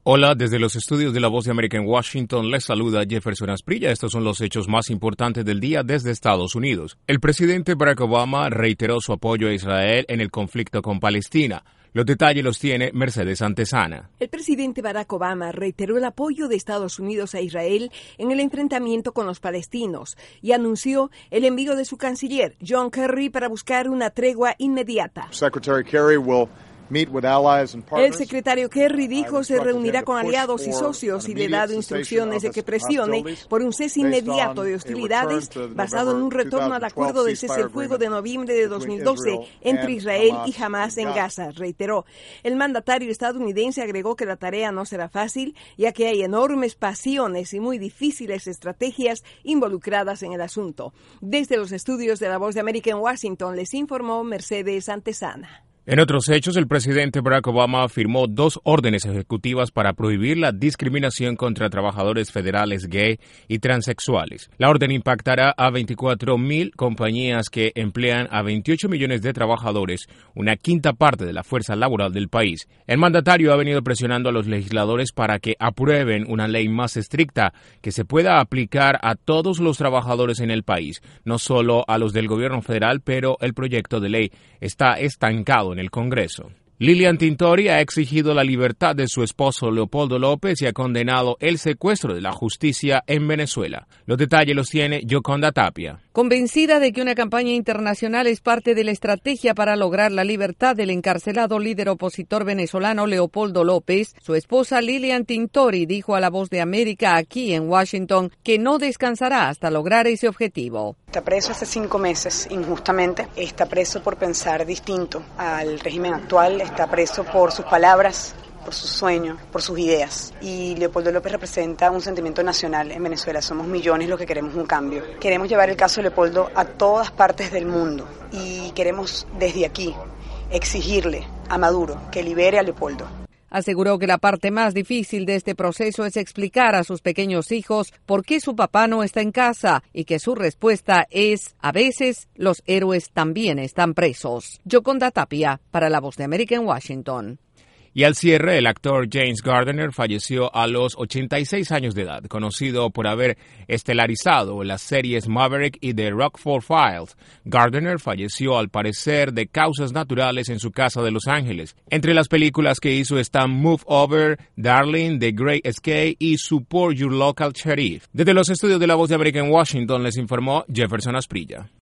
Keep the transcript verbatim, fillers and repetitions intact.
Hola, desde los estudios de La Voz de América en Washington les saluda Jefferson Asprilla. Estos son los hechos más importantes del día desde Estados Unidos. El presidente Barack Obama reiteró su apoyo a Israel en el conflicto con Palestina. Los detalles los tiene Mercedes Antesana. El presidente Barack Obama reiteró el apoyo de Estados Unidos a Israel en el enfrentamiento con los palestinos y anunció el envío de su canciller, John Kerry, para buscar una tregua inmediata. Secretary Kerry will El secretario Kerry dijo se reunirá con aliados y socios y le ha dado instrucciones de que presione por un cese inmediato de hostilidades basado en un retorno al acuerdo de cese el fuego de noviembre de dos mil doce entre Israel y Hamás en Gaza, reiteró. El mandatario estadounidense agregó que la tarea no será fácil, ya que hay enormes pasiones y muy difíciles estrategias involucradas en el asunto. Desde los estudios de La Voz de América en Washington les informó Mercedes Antesana. En otros hechos, el presidente Barack Obama firmó dos órdenes ejecutivas para prohibir la discriminación contra trabajadores federales gay y transexuales. La orden impactará a veinticuatro mil compañías que emplean a veintiocho millones de trabajadores, una quinta parte de la fuerza laboral del país. El mandatario ha venido presionando a los legisladores para que aprueben una ley más estricta que se pueda aplicar a todos los trabajadores en el país, no solo a los del gobierno federal, pero el proyecto de ley está estancado en el Congreso. Lilian Tintori ha exigido la libertad de su esposo Leopoldo López y ha condenado el secuestro de la justicia en Venezuela. Los detalles los tiene Yoconda Tapia. Convencida de que una campaña internacional es parte de la estrategia para lograr la libertad del encarcelado líder opositor venezolano Leopoldo López, su esposa Lilian Tintori dijo a La Voz de América aquí en Washington que no descansará hasta lograr ese objetivo. Está preso hace cinco meses, injustamente. Está preso por pensar distinto al régimen actual. Está preso por sus palabras, por sus sueños, por sus ideas. Y Leopoldo López representa un sentimiento nacional en Venezuela. Somos millones los que queremos un cambio. Queremos llevar el caso de Leopoldo a todas partes del mundo. Y queremos desde aquí exigirle a Maduro que libere a Leopoldo. Aseguró que la parte más difícil de este proceso es explicar a sus pequeños hijos por qué su papá no está en casa y que su respuesta es, a veces, los héroes también están presos. Yoconda Tapia, para La Voz de América en Washington. Y al cierre, el actor James Garner falleció a los ochenta y seis años de edad, conocido por haber estelarizado las series Maverick y The Rockford Files. Garner falleció al parecer de causas naturales en su casa de Los Ángeles. Entre las películas que hizo están Move Over, Darling, The Great Escape y Support Your Local Sheriff. Desde los estudios de La Voz de América en Washington les informó Jefferson Asprilla.